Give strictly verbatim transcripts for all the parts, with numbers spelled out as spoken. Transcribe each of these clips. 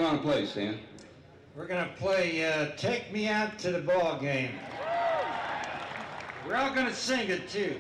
going to play, Stan? We're going to play uh, Take Me Out to the Ball Game. We're all going to sing it, too.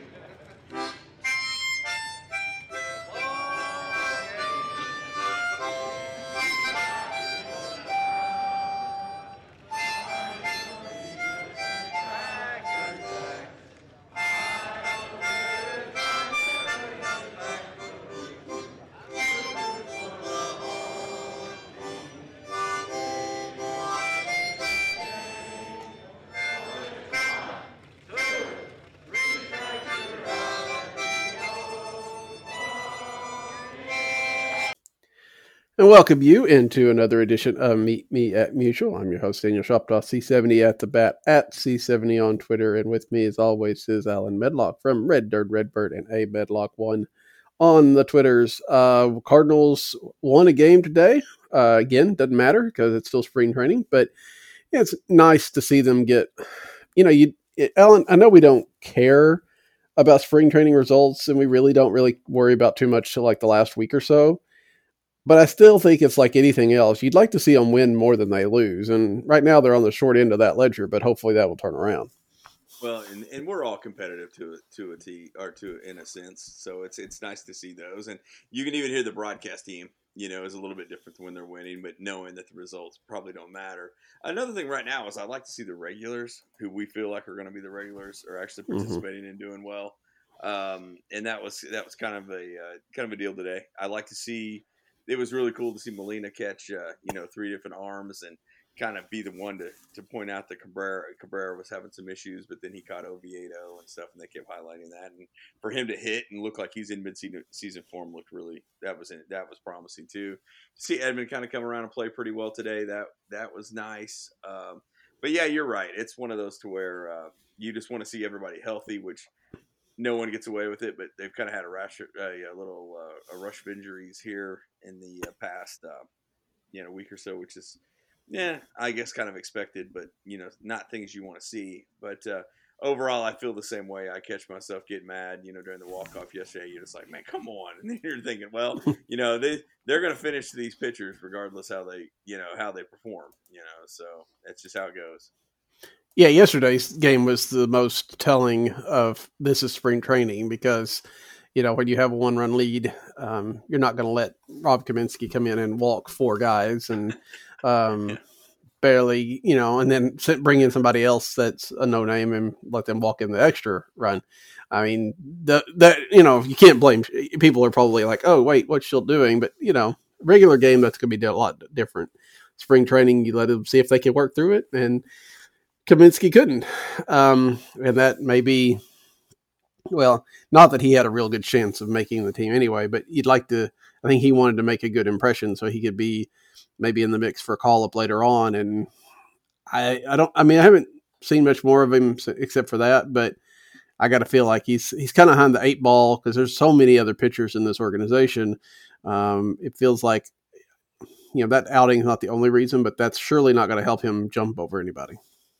And welcome you into another edition of Meet Me at Mutual. I'm your host, Daniel Shoptaw, C seventy at the bat, at C seventy on Twitter. And with me, as always, is Alan Medlock from Red Dirt Redbird and A Medlock one on the Twitters. Uh, Cardinals won a game today. Uh, again, doesn't matter because it's still spring training. But yeah, it's nice to see them get, you know, you, it, Alan, I know we don't care about spring training results, and we really don't really worry about too much till like the last week or so. But I still think it's like anything else. You'd like to see them win more than they lose. And right now they're on the short end of that ledger, but hopefully that will turn around. Well, and, and we're all competitive to to a T or to in a sense. So it's it's nice to see those. And you can even hear the broadcast team, you know, is a little bit different than when they're winning, but knowing that the results probably don't matter. Another thing right now is I'd like to see the regulars who we feel like are going to be the regulars are actually participating mm-hmm. and doing well. Um, and that was that was kind of a uh, kind of a deal today. I like to see. It was really cool to see Molina catch, uh, you know, three different arms and kind of be the one to, to point out that Cabrera, Cabrera was having some issues, but then he caught Oviedo and stuff, and they kept highlighting that. And for him to hit and look like he's in mid-season form looked really that was that was promising too. To see Edman kind of come around and play pretty well today, that that was nice. Um, but yeah, you're right. It's one of those to where uh, you just want to see everybody healthy, which. No one gets away with it, but they've kind of had a, rash, uh, a little uh, a rush of injuries here in the uh, past, uh, you know, week or so, which is, yeah, I guess kind of expected, but you know, not things you want to see. But uh, overall, I feel the same way. I catch myself getting mad, you know, during the walk off yesterday. You're just like, man, come on, and then you're thinking, well, you know, they they're going to finish these pitchers regardless how they, you know, how they perform, you know. So that's just how it goes. Yeah, yesterday's game was the most telling of this is spring training because, you know, when you have a one-run lead, um, you're not going to let Rob Kaminsky come in and walk four guys and um, barely, you know, and then bring in somebody else that's a no-name and let them walk in the extra run. I mean, the, that you know, you can't blame – people are probably like, oh, wait, what's she doing? But, you know, regular game, that's going to be a lot different. Spring training, you let them see if they can work through it, and – Kaminsky couldn't. Um, and that may be, well, not that he had a real good chance of making the team anyway, but you'd like to, I think he wanted to make a good impression so he could be maybe in the mix for a call-up later on. And I, I don't, I mean, I haven't seen much more of him except for that, but I got to feel like he's, he's kind of behind the eight ball because there's so many other pitchers in this organization. Um, it feels like, you know, that outing is not the only reason, but that's surely not going to help him jump over anybody.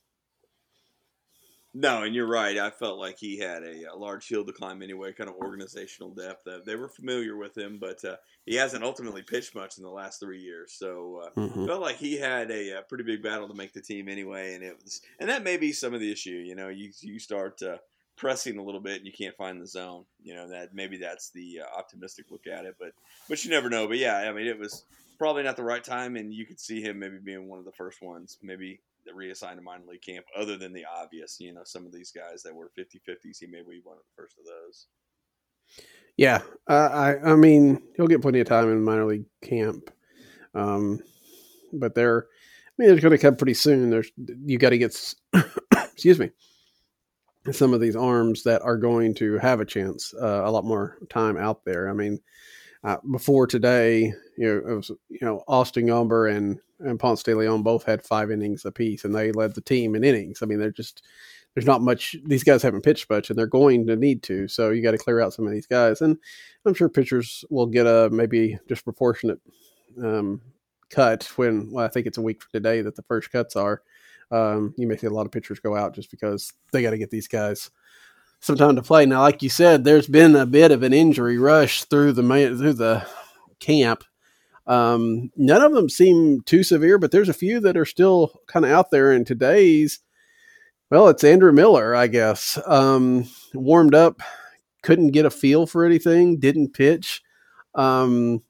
No, and you're right. I felt like he had a, a large hill to climb anyway, kind of organizational depth. Uh, they were familiar with him, but uh, he hasn't ultimately pitched much in the last three years. So uh, mm-hmm. felt like he had a, a pretty big battle to make the team anyway, and it was, and that may be some of the issue. You know, you you start uh, pressing a little bit and you can't find the zone. You know, that maybe that's the uh, optimistic look at it, but but you never know. But yeah, I mean, it was probably not the right time, and you could see him maybe being one of the first ones, maybe. Reassigned to minor league camp other than the obvious, you know, some of these guys that were fifty-fifties, he may be one of the first of those. Yeah. Uh, I, I mean, he'll get plenty of time in minor league camp. Um, but they're, I mean, they're going to come pretty soon. There's, you got to get, excuse me, some of these arms that are going to have a chance, uh, a lot more time out there. I mean, uh, before today, you know, it was, you know, Austin Gomber and, and Ponce de Leon both had five innings apiece, and they led the team in innings. I mean, they're just, there's not much, these guys haven't pitched much, and they're going to need to. So you got to clear out some of these guys. And I'm sure pitchers will get a maybe disproportionate um, cut when, well, I think it's a week from today that the first cuts are. Um, you may see a lot of pitchers go out just because they got to get these guys some time to play. Now, like you said, there's been a bit of an injury rush through the through the camp. Um, none of them seem too severe, but there's a few that are still kind of out there. And today's, well, it's Andrew Miller, I guess. Um, warmed up, couldn't get a feel for anything, didn't pitch. Um,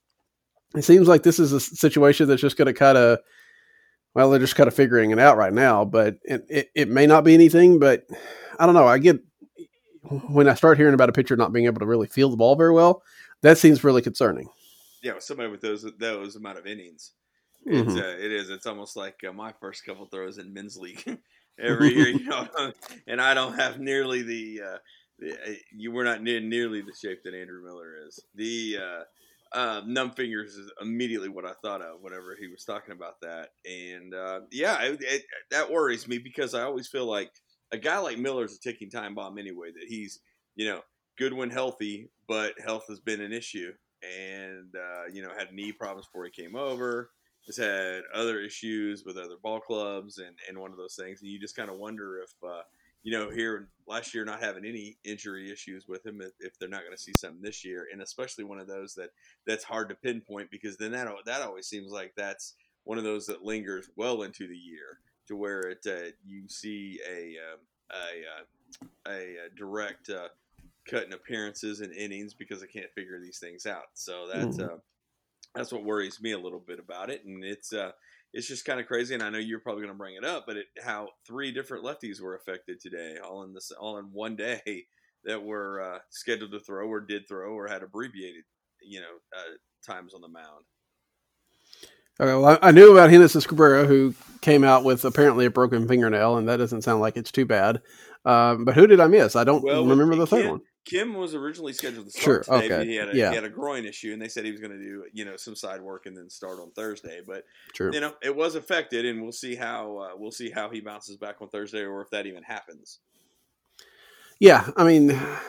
it seems like this is a situation that's just going to kind of, well, they're just kind of figuring it out right now, but it, it, it may not be anything, but I don't know. I get, when I start hearing about a pitcher not being able to really feel the ball very well, that seems really concerning. Yeah, with somebody with those those amount of innings, it's Mm-hmm. uh, it is. It's almost like uh, my first couple throws in men's league every year, you know. And I don't have nearly the, uh, the uh, you were not near nearly the shape that Andrew Miller is. The uh, uh, numb fingers is immediately what I thought of whenever he was talking about that, and uh, yeah, it, it, that worries me because I always feel like a guy like Miller is a ticking time bomb anyway. That he's you know good when healthy, but health has been an issue. And, uh, you know, had knee problems before he came over, has had other issues with other ball clubs and, and one of those things. And you just kind of wonder if, uh, you know, here last year not having any injury issues with him, if, if they're not going to see something this year. And especially one of those that that's hard to pinpoint because then that, that always seems like that's one of those that lingers well into the year to where it uh, you see a, um, a, a, a, a direct uh, cutting appearances and innings because I can't figure these things out. So that's mm-hmm. uh, that's what worries me a little bit about it, and it's uh, it's just kind of crazy. And I know you're probably going to bring it up, but it, how three different lefties were affected today, all in this, all in one day, that were uh, scheduled to throw or did throw or had abbreviated, you know, uh, times on the mound. Okay, well, I knew about Genesis Cabrera, who came out with apparently a broken fingernail, and that doesn't sound like it's too bad. Um, but who did I miss? I don't well, remember the Kim, third one. Kim was originally scheduled to sure, start today, okay. but he had, a, yeah. he had a groin issue, and they said he was going to do you know some side work and then start on Thursday. But True. you know it was affected, and we'll see how uh, we'll see how he bounces back on Thursday, or if that even happens. Yeah, I mean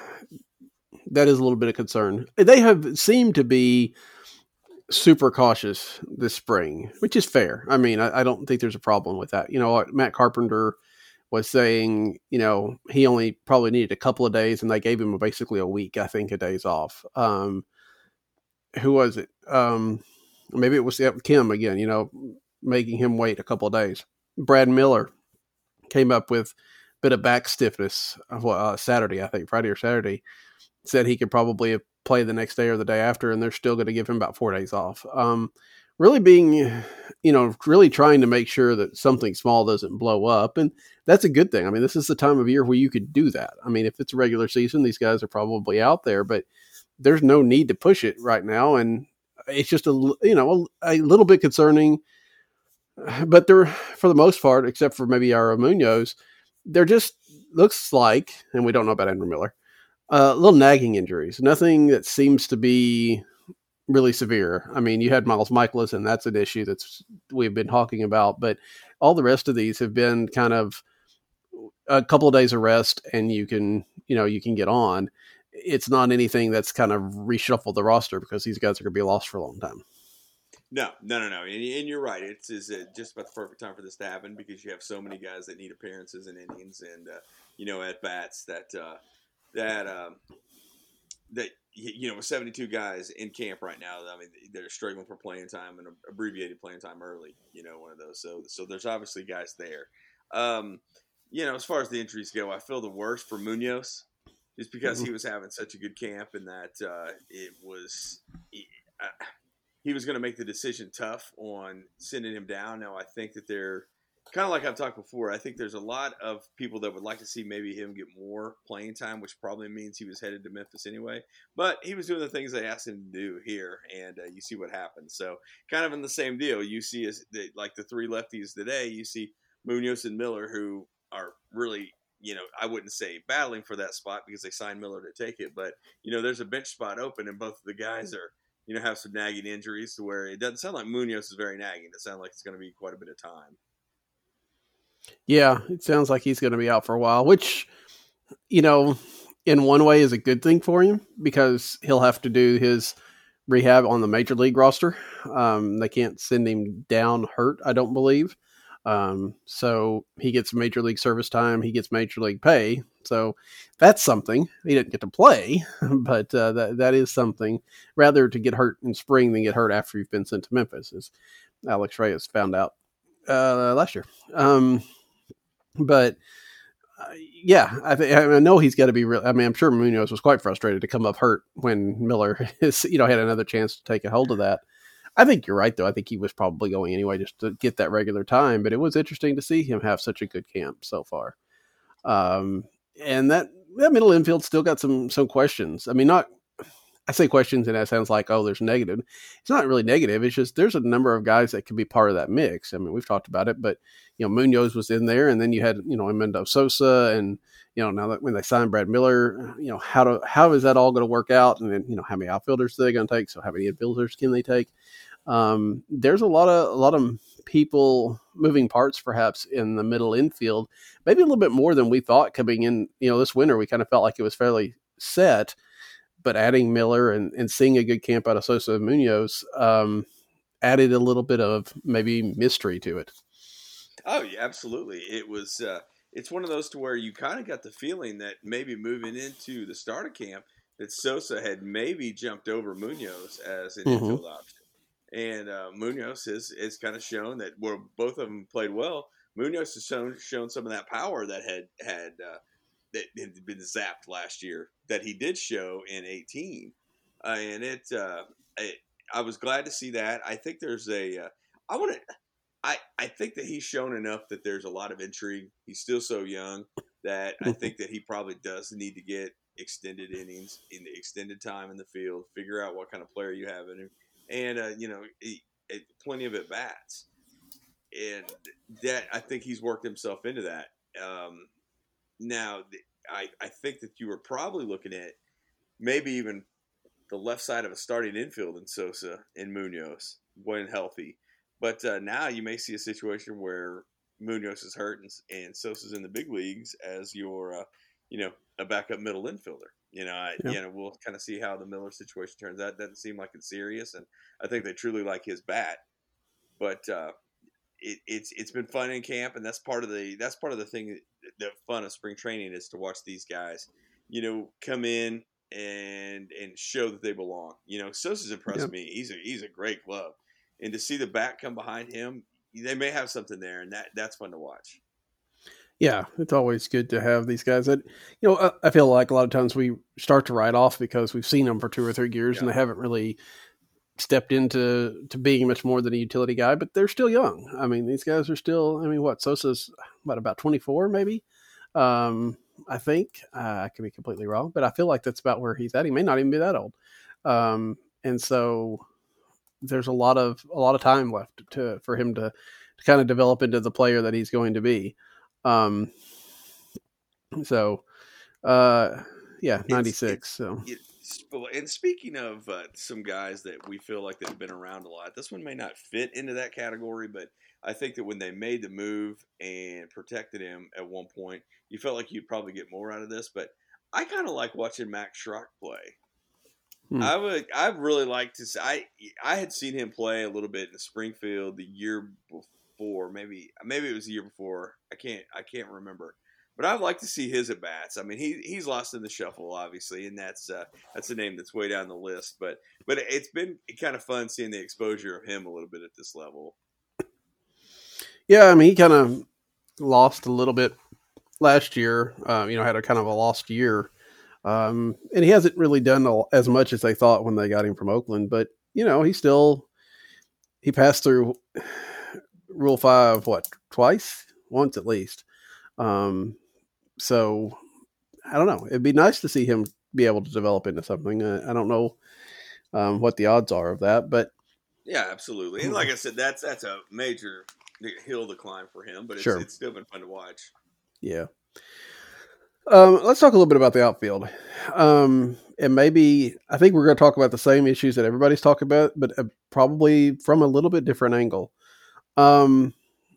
that is a little bit of concern. They have seemed to be super cautious this spring, which is fair. I mean, I, I don't think there's a problem with that. You know, Matt Carpenter was saying, you know, he only probably needed a couple of days and they gave him basically a week, I think, of days off. Um, who was it? Um, maybe it was Kim again, you know, making him wait a couple of days. Brad Miller came up with a bit of back stiffness uh, Saturday, I think, Friday or Saturday, said he could probably play the next day or the day after, and they're still going to give him about four days off. Um, really being, you know, really trying to make sure that something small doesn't blow up. And that's a good thing. I mean, this is the time of year where you could do that. I mean, if it's a regular season, these guys are probably out there, but there's no need to push it right now. And it's just a, you know, a, a little bit concerning, but they're, for the most part, except for maybe our Munoz, they're just looks like, and we don't know about Andrew Miller, uh, little nagging injuries, nothing that seems to be really severe. I mean, you had Miles Michaelis, and that's an issue that's we've been talking about, but all the rest of these have been kind of a couple of days of rest and you can, you know, you can get on. It's not anything that's kind of reshuffled the roster because these guys are going to be lost for a long time. No, no, no, no. And, and you're right. It's is just about the perfect time for this to happen because you have so many guys that need appearances and innings and, uh, you know, at bats that, uh, that, um, that, you know, with seventy-two guys in camp right now, I mean, they're struggling for playing time and abbreviated playing time early, you know, one of those. So, so there's obviously guys there. Um, you know, as far as the injuries go, I feel the worst for Munoz just because mm-hmm. he was having such a good camp and that uh, it was he, uh, he was going to make the decision tough on sending him down. Now, I think that they're kind of like I've talked before. I think there's a lot of people that would like to see maybe him get more playing time, which probably means he was headed to Memphis anyway. But he was doing the things they asked him to do here, and uh, you see what happens. So kind of in the same deal. You see, as the, like the three lefties today, you see Munoz and Miller, who are really, you know, I wouldn't say battling for that spot because they signed Miller to take it. But, you know, there's a bench spot open, and both of the guys are, you know, have some nagging injuries to where it doesn't sound like Munoz is very nagging. It sounds like it's going to be quite a bit of time. Yeah, it sounds like he's going to be out for a while, which, you know, in one way is a good thing for him because he'll have to do his rehab on the major league roster. Um, they can't send him down hurt, I don't believe. Um, so he gets major league service time. He gets major league pay. So that's something. He didn't get to play, but uh, that that is something. Rather to get hurt in spring than get hurt after you've been sent to Memphis, as Alex Reyes found out uh, last year. Um, but uh, yeah, I, th- I know he's got to be real. I mean, I'm sure Munoz was quite frustrated to come up hurt when Miller is, you know, had another chance to take a hold of that. I think you're right, though. I think he was probably going anyway just to get that regular time. But it was interesting to see him have such a good camp so far. Um, and that, that middle infield still got some some questions. I mean, not I say questions, and that sounds like, oh, there's negative. It's not really negative. It's just there's a number of guys that could be part of that mix. I mean, we've talked about it, but you know, Munoz was in there, and then you had you know Emendo Sosa, and you know now that when they signed Brad Miller, you know how to how is that all going to work out, and then you know how many outfielders are they going to take? So how many infielders can they take? Um, there's a lot of a lot of people moving parts perhaps in the middle infield, maybe a little bit more than we thought coming in. You know, this winter we kind of felt like it was fairly set. But adding Miller and, and seeing a good camp out of Sosa and Munoz um, added a little bit of maybe mystery to it. Oh, yeah, absolutely. It was. Uh, it's one of those to where you kind of got the feeling that maybe moving into the start of camp that Sosa had maybe jumped over Munoz as an mm-hmm. infield option, and uh, Munoz has has kind of shown that where both of them played well. Munoz has shown shown some of that power that had had. Uh, that had been zapped last year that he did show in eighteen. Uh, and it, uh, it, I was glad to see that. I think there's a, uh, I want to, I, I think that he's shown enough that there's a lot of intrigue. He's still so young that I think that he probably does need to get extended innings in the extended time in the field, figure out what kind of player you have in him. And, uh, you know, he, it, plenty of at-bats. And that, I think he's worked himself into that. Um, Now, I, I think that you were probably looking at maybe even the left side of a starting infield in Sosa and Munoz when healthy. But uh, now you may see a situation where Munoz is hurt and, and Sosa's in the big leagues as your, uh, you know, a backup middle infielder. You know, I, yeah. you know, we'll kind of see how the Miller situation turns out. It doesn't seem like it's serious, and I think they truly like his bat. But uh, it, it's it's been fun in camp, and that's part of the that's part of the thing. The fun of spring training is to watch these guys, you know, come in and and show that they belong. You know, Sosa's impressed yep. me. He's a he's a great glove, and to see the bat come behind him, they may have something there, and that that's fun to watch. Yeah, it's always good to have these guys that, you know, I feel like a lot of times we start to write off because we've seen them for two or three years yeah. and they haven't really stepped into to being much more than a utility guy, but they're still young. I mean, these guys are still, I mean, what, Sosa's what, about twenty-four maybe? Um, I think. Uh, I could be completely wrong, but I feel like that's about where he's at. He may not even be that old. Um, and so there's a lot of a lot of time left to for him to, to kind of develop into the player that he's going to be. Um, so, uh, yeah, ninety-six. It's, so, it's, and speaking of uh, some guys that we feel like they've been around a lot, this one may not fit into that category, but I think that when they made the move and protected him at one point, you felt like you'd probably get more out of this. But I kind of like watching Max Schrock play. Hmm. I would, I really like to. I I had seen him play a little bit in Springfield the year before, maybe maybe it was the year before. I can't I can't remember. But I'd like to see his at bats. I mean, he he's lost in the shuffle, obviously, and that's uh, that's a name that's way down the list. But but it's been kind of fun seeing the exposure of him a little bit at this level. Yeah, I mean, he kind of lost a little bit last year. Uh, you know, had a kind of a lost year, um, and he hasn't really done as much as they thought when they got him from Oakland. But you know, he still he passed through Rule Five what twice, once at least. Um, so I don't know. It'd be nice to see him be able to develop into something. Uh, I don't know um, what the odds are of that, but yeah, absolutely. And like I said, that's that's a major hill to climb for him, but it's, sure. it's still been fun to watch. Yeah. Um, let's talk a little bit about the outfield. Um, and maybe I think we're going to talk about the same issues that everybody's talking about, but uh, probably from a little bit different angle. Um,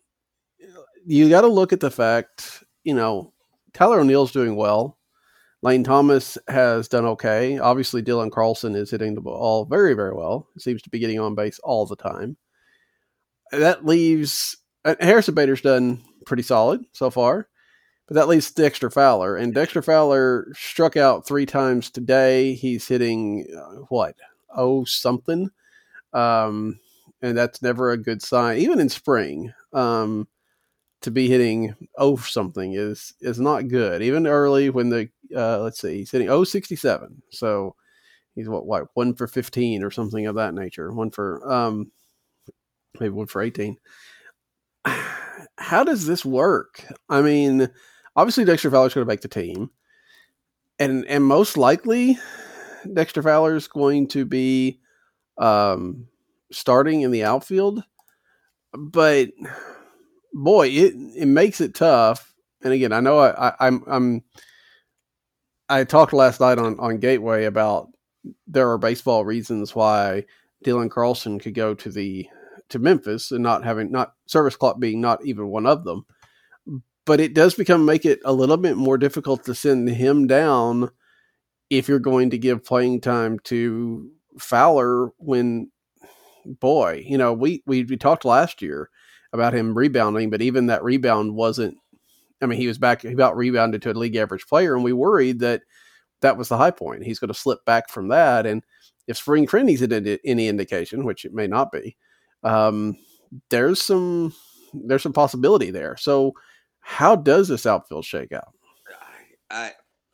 you got to look at the fact, you know, Tyler O'Neill's doing well. Lane Thomas has done okay. Obviously, Dylan Carlson is hitting the ball very, very well. He seems to be getting on base all the time. That leaves Harrison Bader's done pretty solid so far, but that leaves Dexter Fowler, and Dexter Fowler struck out three times today. He's hitting uh, what oh something, um, and that's never a good sign, even in spring. Um, to be hitting oh something is is not good. Even early when the uh, let's see, he's hitting oh sixty-seven, so he's what what one for fifteen or something of that nature. One for um, maybe one for eighteen. How does this work? I mean, obviously Dexter Fowler's going to make the team, and and most likely Dexter Fowler's going to be um, starting in the outfield. But boy, it it makes it tough. And again, I know I, I, I'm I'm I talked last night on, on Gateway about there are baseball reasons why Dylan Carlson could go to the to Memphis and not having not service clock being not even one of them. But it does become make it a little bit more difficult to send him down if you're going to give playing time to Fowler when, boy, you know, we, we, we talked last year about him rebounding, but even that rebound wasn't, I mean, he was back, he about rebounded to a league average player, and we worried that that was the high point. He's going to slip back from that. And if spring training's any indication, which it may not be, um, there's some, there's some possibility there. So how does this outfield shake out? I,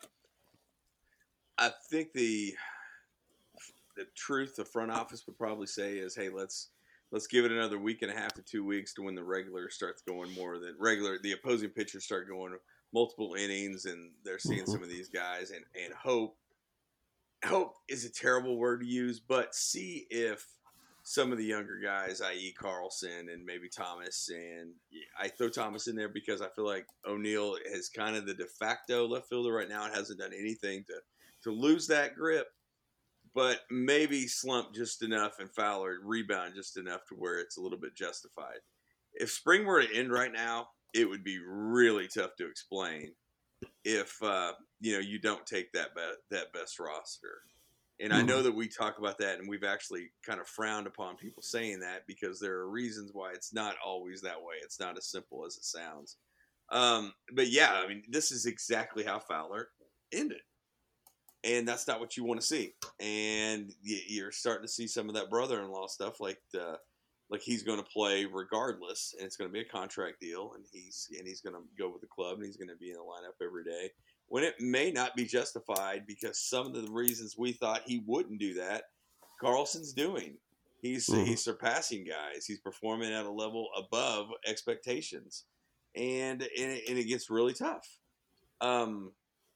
I think the, the truth the front office would probably say is, hey, let's, let's give it another week and a half to two weeks to when the regular starts going more than regular, the opposing pitchers start going multiple innings and they're seeing mm-hmm. some of these guys and, and hope, hope is a terrible word to use, but see if some of the younger guys, that is. Carlson and maybe Thomas, and I throw Thomas in there because I feel like O'Neill is kind of the de facto left fielder right now and hasn't done anything to, to lose that grip, but maybe slump just enough and Fowler rebound just enough to where it's a little bit justified. If spring were to end right now, it would be really tough to explain if, uh, you know, you don't take that be- that best roster. And I know that we talk about that, and we've actually kind of frowned upon people saying that because there are reasons why it's not always that way. It's not as simple as it sounds. Um, but, yeah, I mean, this is exactly how Fowler ended. And that's not what you want to see. And you're starting to see some of that brother-in-law stuff, like the, like he's going to play regardless, and it's going to be a contract deal, and he's and he's going to go with the club, and he's going to be in the lineup every day. When it may not be justified because some of the reasons we thought he wouldn't do that, Carlson's doing. He's mm-hmm. he's surpassing guys. He's performing at a level above expectations, and and it, and it gets really tough. Um,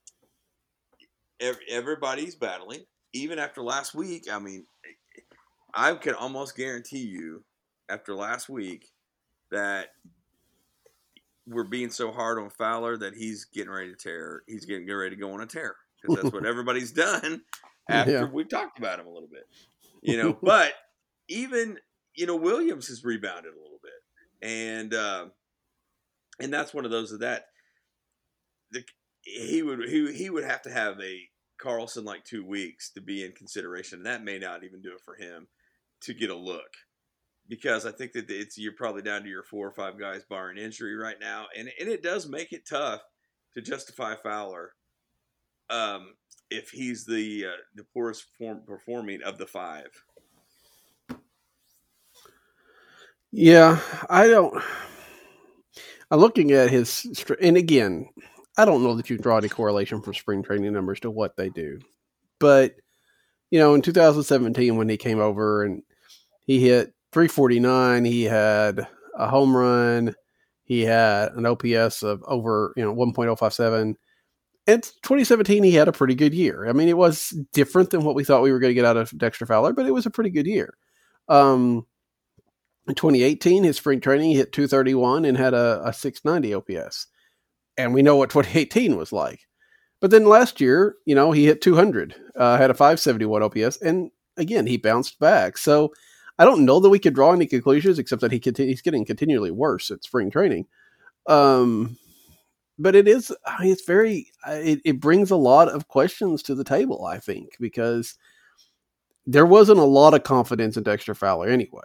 every, everybody's battling. Even after last week, I mean, I can almost guarantee you, after last week, that we're being so hard on Fowler that he's getting ready to tear. He's getting, getting ready to go on a tear because that's what everybody's done after yeah. we've talked about him a little bit, you know. But even you know Williams has rebounded a little bit, and uh, and that's one of those of that. The, he would he he would have to have a Carlson like two weeks to be in consideration. And that may not even do it for him to get a look. Because I think that it's you're probably down to your four or five guys barring injury right now, and and it does make it tough to justify Fowler um, if he's the uh, the poorest form, performing of the five. Yeah, I don't. I'm looking at his, and again, I don't know that you draw any correlation from spring training numbers to what they do, but you know, in two thousand seventeen when he came over and he hit three forty-nine, he had a home run, he had an O P S of over, you know, one point oh five seven. And twenty seventeen, he had a pretty good year. I mean, it was different than what we thought we were going to get out of Dexter Fowler, but it was a pretty good year. Um, in twenty eighteen, his spring training, he hit two thirty-one and had a, a six ninety O P S. And we know what twenty eighteen was like. But then last year, you know, he hit two hundred, uh, had a five seventy-one O P S, and again, he bounced back. So I don't know that we could draw any conclusions except that he conti- he's getting continually worse at spring training. Um, but it is, I mean, it's very, it, it brings a lot of questions to the table, I think, because there wasn't a lot of confidence in Dexter Fowler anyway.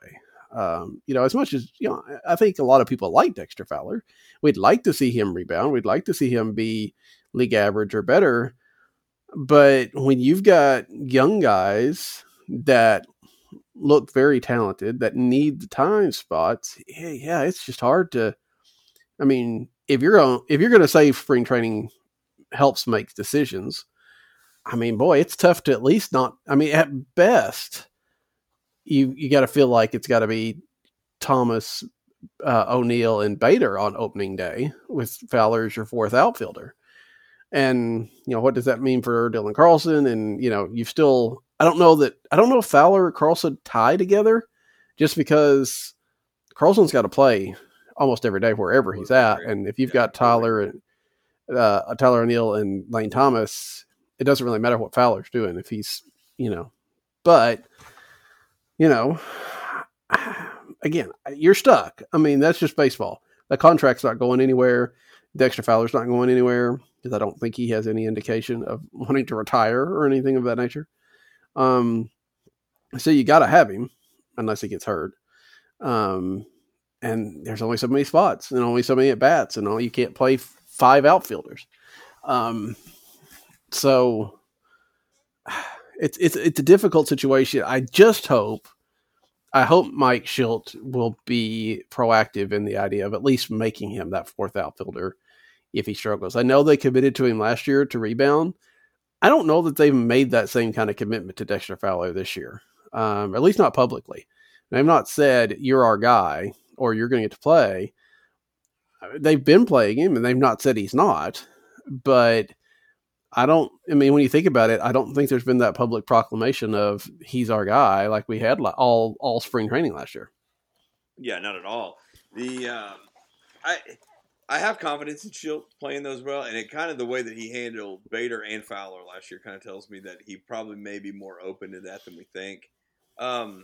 Um, you know, as much as, you know, I think a lot of people like Dexter Fowler. We'd like to see him rebound. We'd like to see him be league average or better. But when you've got young guys that look very talented, that need the time spots, yeah, yeah, it's just hard to, I mean, if you're on, if you're going to say spring training helps make decisions, I mean, boy, it's tough to at least not, I mean, at best, you, you got to feel like it's got to be Thomas, uh, O'Neal, and Bader on opening day with Fowler as your fourth outfielder. And, you know, what does that mean for Dylan Carlson? And, you know, you still, I don't know that, I don't know if Fowler or Carlson tie together just because Carlson's got to play almost every day wherever he's at. And if you've got Tyler and uh, Tyler O'Neill and Lane Thomas, it doesn't really matter what Fowler's doing if he's, you know, but, you know, again, you're stuck. I mean, that's just baseball. The contract's not going anywhere. Dexter Fowler's not going anywhere because I don't think he has any indication of wanting to retire or anything of that nature. Um, so you got to have him unless he gets hurt. Um, and there's only so many spots and only so many at bats, and all you can't play f- five outfielders. Um, so it's it's it's a difficult situation. I just hope. I hope Mike Shildt will be proactive in the idea of at least making him that fourth outfielder if he struggles. I know they committed to him last year to rebound. I don't know that they've made that same kind of commitment to Dexter Fowler this year, um, at least not publicly. They've not said, you're our guy or you're going to get to play. They've been playing him and they've not said he's not. But I don't, I mean, when you think about it, I don't think there's been that public proclamation of he's our guy like we had all all spring training last year. Yeah, not at all. The um, I I have confidence in Shildt playing those well, and it kind of the way that he handled Bader and Fowler last year kind of tells me that he probably may be more open to that than we think. Um,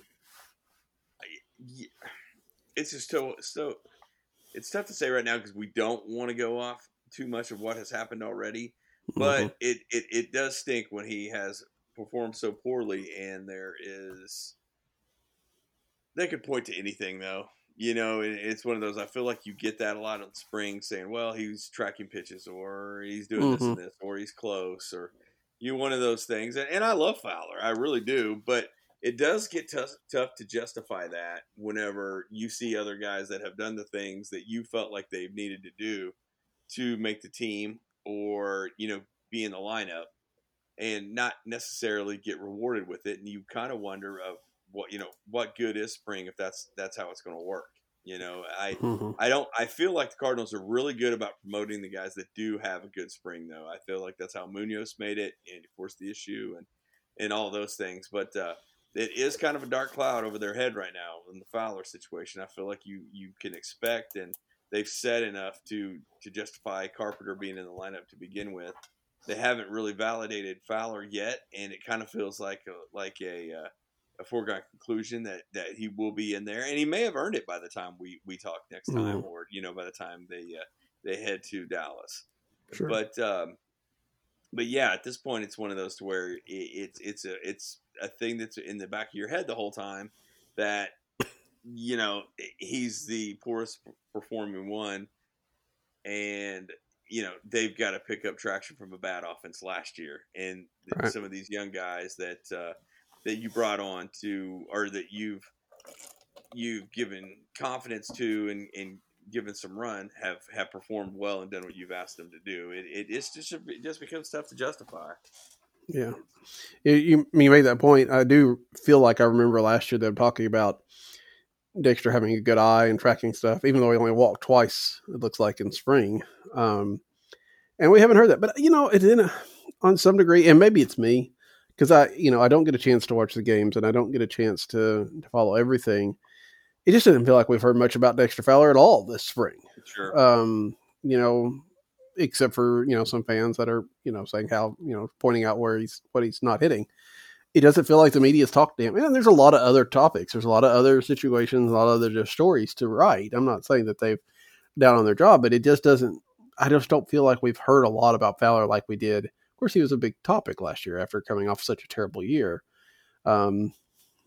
yeah, it's just so so it's tough to say right now because we don't want to go off too much of what has happened already. But mm-hmm. it, it, it does stink when he has performed so poorly, and there is – they could point to anything, though. You know, it, it's one of those – I feel like you get that a lot in spring saying, well, he's tracking pitches or he's doing mm-hmm. this and this or he's close or you know, one of those things. And, and I love Fowler. I really do. But it does get t- tough to justify that whenever you see other guys that have done the things that you felt like they've needed to do to make the team or, you know, be in the lineup and not necessarily get rewarded with it. And you kind of wonder of what, you know, what good is spring if that's, that's how it's going to work. You know, I, mm-hmm. I don't, I feel like the Cardinals are really good about promoting the guys that do have a good spring though. I feel like that's how Munoz made it and of course the issue and, and all those things. But uh, it is kind of a dark cloud over their head right now in the Fowler situation. I feel like you, you can expect, and they've said enough to, to justify Carpenter being in the lineup to begin with. They haven't really validated Fowler yet, and it kind of feels like a, like a, uh, a foregone conclusion that, that he will be in there, and he may have earned it by the time we, we talk next time, mm-hmm. or you know by the time they uh, they head to Dallas. Sure. But um, but yeah, at this point, it's one of those to where it, it's it's a it's a thing that's in the back of your head the whole time that you know he's the poorest performing one, and you know, they've got to pick up traction from a bad offense last year. And right. some of these young guys that uh, that you brought on to, or that you've you've given confidence to and, and given some run have, have performed well and done what you've asked them to do. It, it, it's just, it just becomes tough to justify. Yeah. You, you made that point. I do feel like I remember last year them talking about Dexter having a good eye and tracking stuff, even though he only walked twice, it looks like in spring. Um, and we haven't heard that, but you know, it's in a, on some degree, and maybe it's me because I, you know, I don't get a chance to watch the games and I don't get a chance to, to follow everything. It just didn't feel like we've heard much about Dexter Fowler at all this spring. Sure. Um, you know, except for, you know, some fans that are, you know, saying how, you know, pointing out where he's, what he's not hitting. It doesn't feel like the media's talked to him. And there's a lot of other topics. There's a lot of other situations, a lot of other stories to write. I'm not saying that they've down on their job, but it just doesn't, I just don't feel like we've heard a lot about Fowler like we did. Of course, he was a big topic last year after coming off such a terrible year. Um,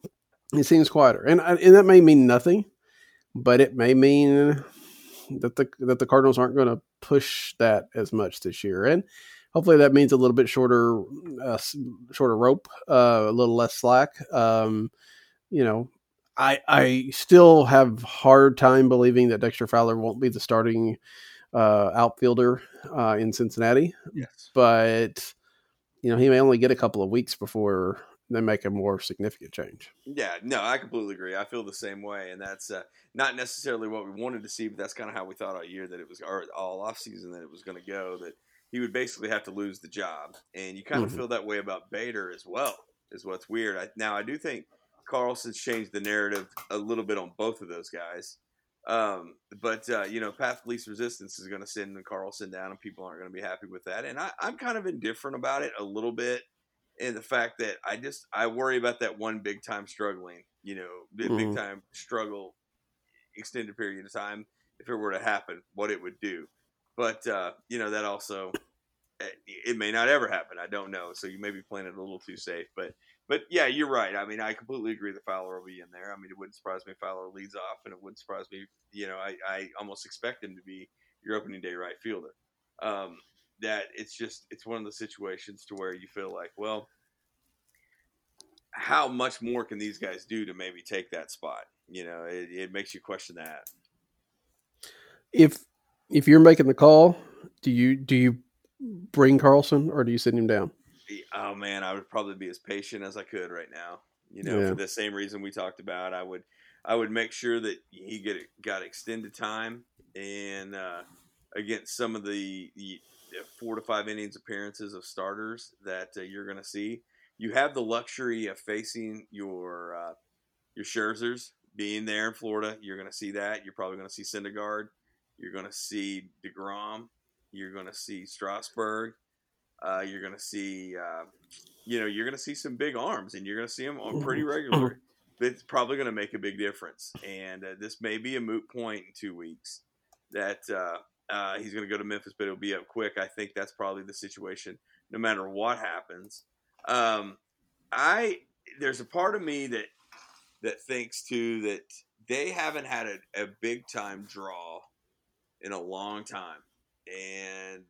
It seems quieter, and and that may mean nothing, but it may mean that the that the Cardinals aren't going to push that as much this year, and hopefully that means a little bit shorter, uh, shorter rope, uh, a little less slack. Um, you know, I I still have hard time believing that Dexter Fowler won't be the starting uh, outfielder uh, in Cincinnati, Yes. but you know he may only get a couple of weeks before they make a more significant change. Yeah, no, I completely agree. I feel the same way, and that's uh, not necessarily what we wanted to see, but that's kind of how we thought all year that it was, or all off season that it was going to go. That he would basically have to lose the job, and you kind of mm-hmm. feel that way about Bader as well. Is what's weird. I, now I do think Carlson's changed the narrative a little bit on both of those guys, um, but uh, you know, path of least resistance is going to send Carlson down, and people aren't going to be happy with that. And I, I'm kind of indifferent about it a little bit. And the fact that I just I worry about that one big time struggling, you know, big, mm-hmm. big time struggle, extended period of time. If it were to happen, what it would do. But uh, you know that also it may not ever happen. I don't know. So you may be playing it a little too safe. But but yeah, you're right. I mean, I completely agree that Fowler will be in there. I mean, it wouldn't surprise me if Fowler leads off, and it wouldn't surprise me. You know, I, I almost expect him to be your opening day right fielder. Um, that it's just it's one of the situations to where you feel like, well, how much more can these guys do to maybe take that spot? You know, it, it makes you question that. If if you're making the call, do you do you bring Carlson or do you send him down? Oh man, I would probably be as patient as I could right now. You know, yeah. for the same reason we talked about, I would I would make sure that he get got extended time and uh, against some of the, the four to five innings appearances of starters that uh, you're going to see. You have the luxury of facing your uh, your Scherzers being there in Florida. You're going to see that. You're probably going to see Syndergaard. You're going to see DeGrom. You're going to see Strasburg. Uh, you're going to see, uh, you know, you're going to see some big arms, and you're going to see them on pretty regular. It's probably going to make a big difference. And uh, this may be a moot point in two weeks that uh, uh, he's going to go to Memphis, but it'll be up quick. I think that's probably the situation no matter what happens. Um, I there's a part of me that that thinks too that they haven't had a, a big time draw in a long time, and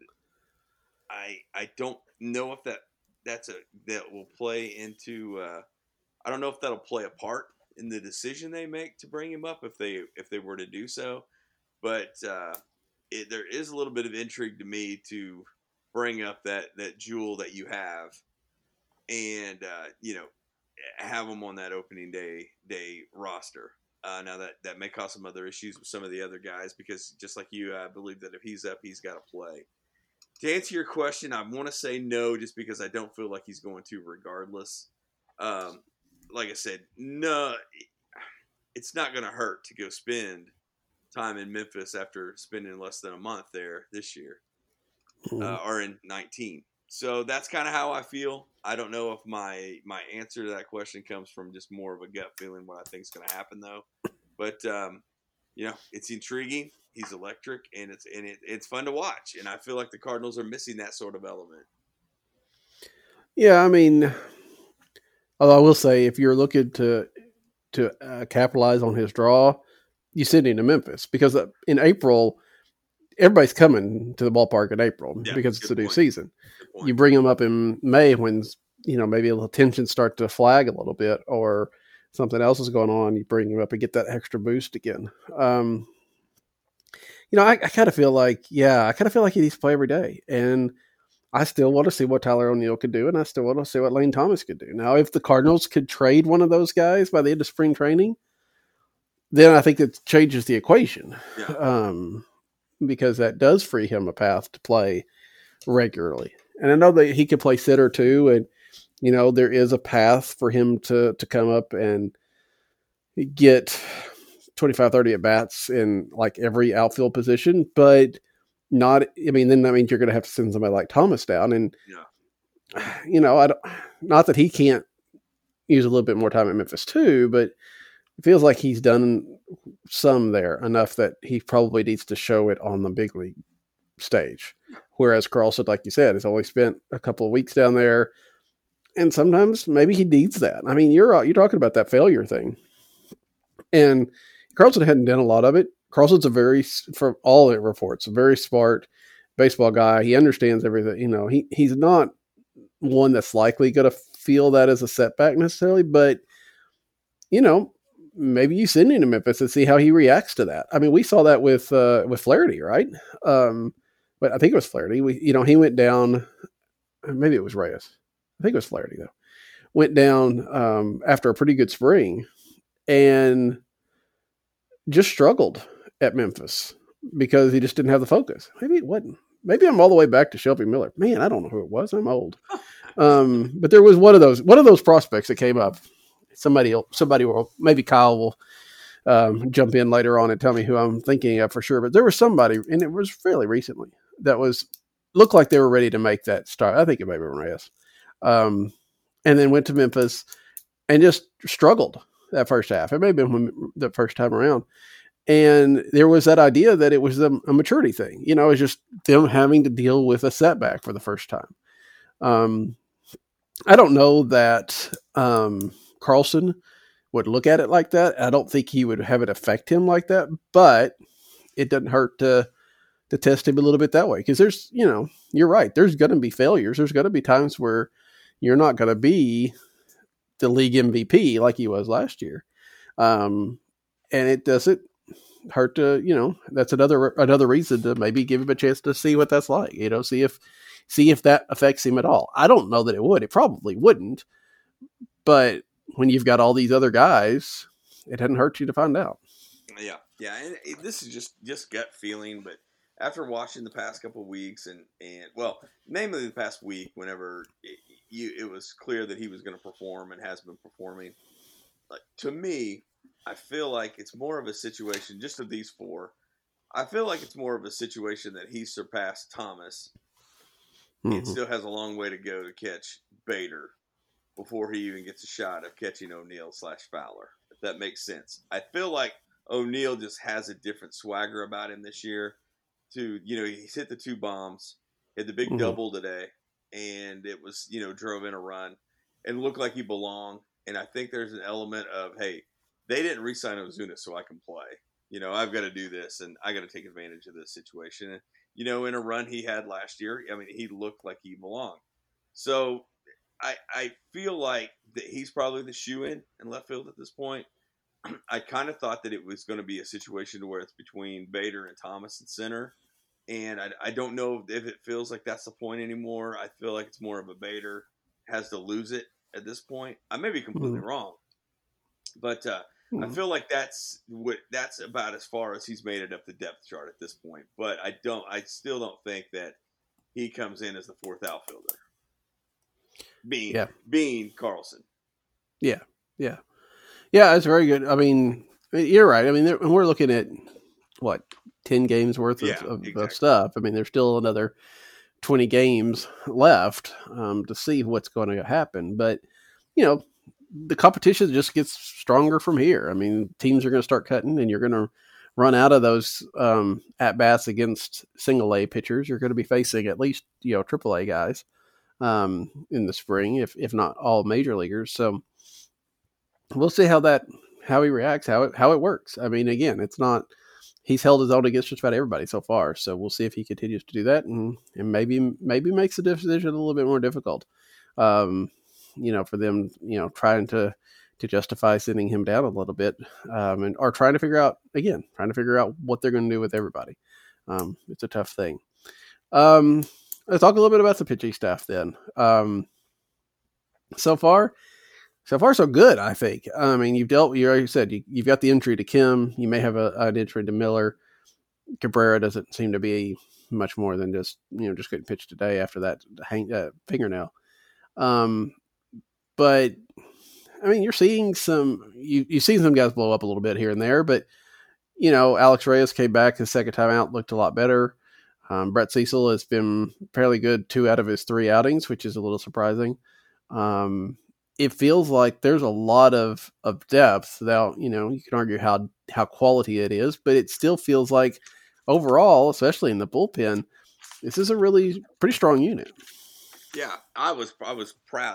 I I don't know if that that's a that will play into uh, I don't know if that'll play a part in the decision they make to bring him up if they if they were to do so, but uh, it, there is a little bit of intrigue to me to bring up that that jewel that you have. And, uh, you know, have them on that opening day day roster. Uh, now, that, that may cause some other issues with some of the other guys because, just like you, I believe that if he's up, he's got to play. To answer your question, I want to say no just because I don't feel like he's going to regardless. Um, like I said, no, it's not going to hurt to go spend time in Memphis after spending less than a month there this year mm-hmm. uh, or in nineteen. So that's kind of how I feel. I don't know if my my answer to that question comes from just more of a gut feeling what I think is going to happen, though. But um, you know, it's intriguing. He's electric, and it's and it, it's fun to watch. And I feel like the Cardinals are missing that sort of element. Yeah, I mean, although I will say, if you're looking to to uh, capitalize on his draw, you send him to Memphis because in April. Everybody's coming to the ballpark in April yeah, because it's a new point. season. You bring them up in May when, you know, maybe a little tensions start to flag a little bit or something else is going on. You bring them up and get that extra boost again. Um, you know, I, I kind of feel like, yeah, I kind of feel like he needs to play every day. And I still want to see what Tyler O'Neill could do. And I still want to see what Lane Thomas could do. Now, if the Cardinals could trade one of those guys by the end of spring training, then I think it changes the equation. Yeah. Um, because that does free him a path to play regularly. And I know that he could play sitter too. And, you know, there is a path for him to, to come up and get twenty-five, thirty at bats in like every outfield position, but not, I mean, then that means you're going to have to send somebody like Thomas down. And, yeah. you know, I don't, not that he can't use a little bit more time at Memphis too, but it feels like he's done some there enough that he probably needs to show it on the big league stage. Whereas Carlson, like you said, has only spent a couple of weeks down there. and sometimes maybe he needs that. I mean, you're you're talking about that failure thing, and Carlson hadn't done a lot of it. Carlson's a very, from all it reports, a very smart baseball guy. He understands everything. You know, he he's not one that's likely going to feel that as a setback necessarily, but you know, maybe you send him to Memphis and see how he reacts to that. I mean, we saw that with uh, with Flaherty, right? Um, but I think it was Flaherty. We, you know, he went down. Maybe it was Reyes. I think it was Flaherty though. Went down um, after a pretty good spring, and just struggled at Memphis because he just didn't have the focus. Maybe it wasn't. Maybe I'm all the way back to Shelby Miller. Man, I don't know who it was. I'm old. Um, but there was one of those one of those prospects that came up. Somebody, somebody will, maybe Kyle will um, jump in later on and tell me who I'm thinking of for sure. But there was somebody, and it was fairly recently, that was looked like they were ready to make that start. I think it may be Reyes. Um, and then went to Memphis and just struggled that first half. It may have been the first time around. And there was that idea that it was a, a maturity thing. You know, it was just them having to deal with a setback for the first time. Um, I don't know that um, Carlson would look at it like that. I don't think he would have it affect him like that, but it doesn't hurt to to test him a little bit that way. Because there's, you know, you're right. There's going to be failures. There's going to be times where you're not going to be the league M V P like he was last year. Um, and it doesn't hurt to, you know, that's another, another reason to maybe give him a chance to see what that's like, you know, see if, see if that affects him at all. I don't know that it would. It probably wouldn't. But when you've got all these other guys, it doesn't hurt you to find out. Yeah. Yeah. And it, this is just, just gut feeling, but after watching the past couple of weeks and, and well, namely the past week, whenever it, you, it was clear that he was going to perform and has been performing, like, to me, I feel like it's more of a situation, just of these four, I feel like it's more of a situation that he surpassed Thomas. Mm-hmm. It still has a long way to go to catch Bader before he even gets a shot of catching O'Neill slash Fowler, if that makes sense. I feel like O'Neill just has a different swagger about him this year. To, you know, he's hit the two bombs, hit the big mm-hmm. double today, and it was, you know, drove in a run and looked like he belonged. And I think there's an element of, hey, they didn't re-sign Ozuna so I can play. You know, I've got to do this, and I got to take advantage of this situation. And, you know, in a run he had last year, I mean, he looked like he belonged. So I I feel like that he's probably the shoe-in in left field at this point. I kind of thought that it was going to be a situation where it's between Bader and Thomas at center. And I, I don't know if it feels like that's the point anymore. I feel like it's more of a Bader has to lose it at this point. I may be completely mm. wrong. But uh, mm. I feel like that's what that's about as far as he's made it up the depth chart at this point. But I don't I still don't think that he comes in as the fourth outfielder. Being yeah. being Carlson. Yeah. Yeah. Yeah, it's very good. I mean, you're right. I mean, we're looking at, what, ten games worth of, yeah, of, exactly. of stuff. I mean, there's still another twenty games left um, to see what's going to happen. But, you know, the competition just gets stronger from here. I mean, teams are going to start cutting, and you're going to run out of those um, at-bats against single-A pitchers. You're going to be facing at least, you know, triple A guys um, in the spring, if if not all major leaguers. So, we'll see how that, how he reacts, how it, how it works. I mean, again, it's not, he's held his own against just about everybody so far. So we'll see if he continues to do that and, and maybe, maybe makes the decision a little bit more difficult. Um, you know, for them, you know, trying to, to justify sending him down a little bit um, and, or trying to figure out, again, trying to figure out what they're going to do with everybody. Um, it's a tough thing. Um, let's talk a little bit about the pitching staff then. Um, so far, So far, so good, I think. I mean, you've dealt, you already said, you, you've got the injury to Kim. You may have a, an injury to Miller. Cabrera doesn't seem to be much more than just, you know, just getting pitched today after that hang, uh, fingernail. Um, but, I mean, you're seeing some, you, you've seen some guys blow up a little bit here and there, but, you know, Alex Reyes came back his second time out, looked a lot better. Um, Brett Cecil has been fairly good two out of his three outings, which is a little surprising. Um, It feels like there's a lot of, of depth. Now, you know, you can argue how, how quality it is, but it still feels like overall, especially in the bullpen, this is a really pretty strong unit. Yeah, I was I was proud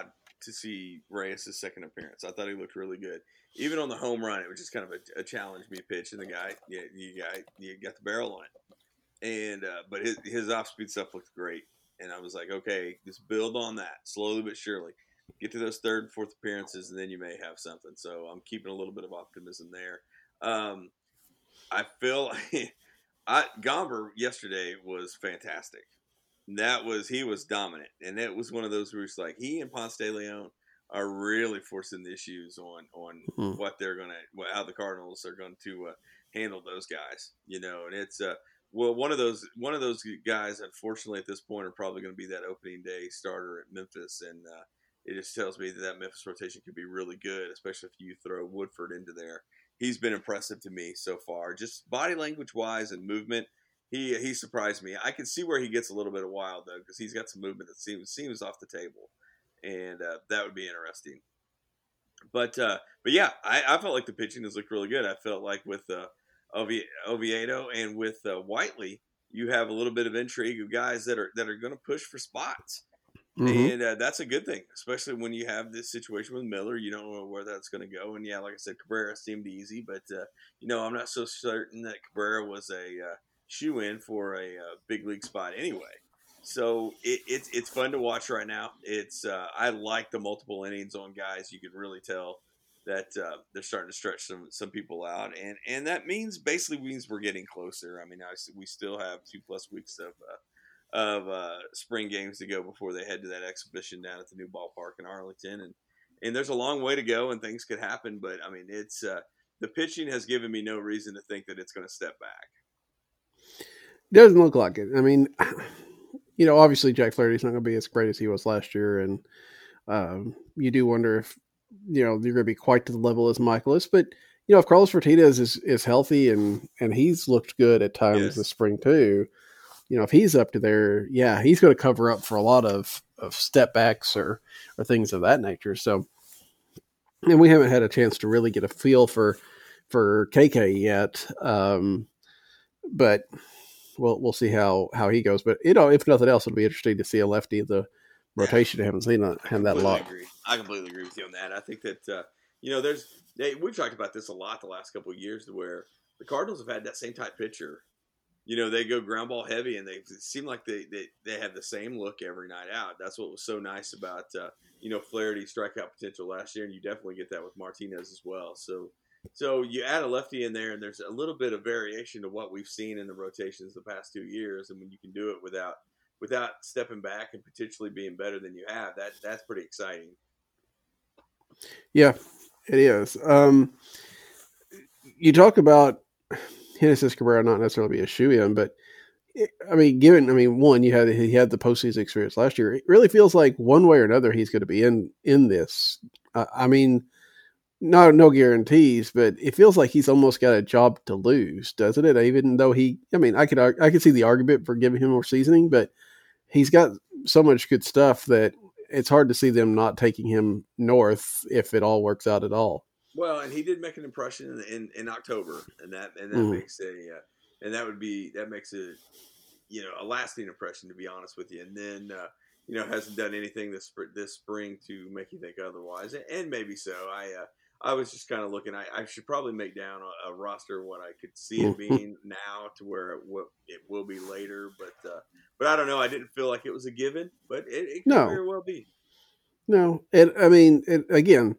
to see Reyes' second appearance. I thought he looked really good. Even on the home run, it was just kind of a, a challenge me pitch, and the guy, yeah, you got you got the barrel on it. And uh, but his his off speed stuff looked great, and I was like, okay, just build on that slowly but surely. Get to those third and fourth appearances, and then you may have something. So I'm keeping a little bit of optimism there. Um, I feel I Gomber yesterday was fantastic. That was he was dominant, and it was one of those where it's like he and Ponce de Leon are really forcing the issues on on mm-hmm. what they're gonna how the Cardinals are going to uh, handle those guys. You know, and it's uh well one of those one of those guys, unfortunately, at this point, are probably going to be that opening day starter at Memphis, and uh, it just tells me that that Memphis rotation could be really good, especially if you throw Woodford into there. He's been impressive to me so far, just body language wise and movement. He he surprised me. I can see where he gets a little bit of wild though, because he's got some movement that seems seems off the table, and uh, that would be interesting. But uh, but yeah, I, I felt like the pitching has looked really good. I felt like with uh, Ovi- Oviedo and with uh, Whiteley, you have a little bit of intrigue of guys that are that are going to push for spots, mm-hmm. and uh, that's a good thing, especially when you have this situation with Miller. You don't know where that's going to go, and yeah, like I said, Cabrera seemed easy, but uh, you know, I'm not so certain that Cabrera was a uh, shoe in for a uh, big league spot anyway. So it, it's it's fun to watch right now. It's uh, I like the multiple innings on guys. You can really tell that uh, they're starting to stretch some some people out, and and that means basically means we're getting closer. I mean, I, we still have two plus weeks of uh, of uh, spring games to go before they head to that exhibition down at the new ballpark in Arlington, and and there's a long way to go, and things could happen. But I mean, it's uh, the pitching has given me no reason to think that it's going to step back. Doesn't look like it. I mean, you know, obviously Jack Flaherty's not going to be as great as he was last year, and um, you do wonder if, you know, you're going to be quite to the level as Michaelis. But, you know, if Carlos Martinez is, is healthy and, and he's looked good at times yes. this spring too, you know, if he's up to there, yeah, he's going to cover up for a lot of, of step backs or, or things of that nature. So, and we haven't had a chance to really get a feel for, for K K yet. Um, but We'll we'll see how, how he goes, but you know, if nothing else, it'll be interesting to see a lefty in the rotation. I haven't seen that, him that a lot. Agree. I completely agree with you on that. I think that uh, you know, there's they, we've talked about this a lot the last couple of years, to where the Cardinals have had that same type pitcher. You know, they go ground ball heavy, and they seem like they, they they have the same look every night out. That's what was so nice about uh, you know, Flaherty's strikeout potential last year, and you definitely get that with Martinez as well. So. So you add a lefty in there, and there's a little bit of variation to what we've seen in the rotations the past two years. And when you can do it without without stepping back and potentially being better than you have, that that's pretty exciting. Yeah, it is. Um, you talk about Genesis Cabrera not necessarily be a shoe-in, but I mean, given I mean, one, you had he had the postseason experience last year. It really feels like one way or another he's going to be in in this. Uh, I mean. No, no guarantees, but it feels like he's almost got a job to lose, doesn't it? Even though he, I mean, I could, I could see the argument for giving him more seasoning, but he's got so much good stuff that it's hard to see them not taking him north if it all works out at all. Well, and he did make an impression in, in, in October, and that and that mm. makes a, uh, and that would be that makes a, you know, a lasting impression, to be honest with you. And then, uh, you know, hasn't done anything this this spring to make you think otherwise, and maybe so. I. Uh, I was just kind of looking. I, I should probably make down a, a roster what I could see it being now to where it will, it will be later. But uh, but I don't know. I didn't feel like it was a given, but it, it could no. very well be. No, it, I mean, it, again,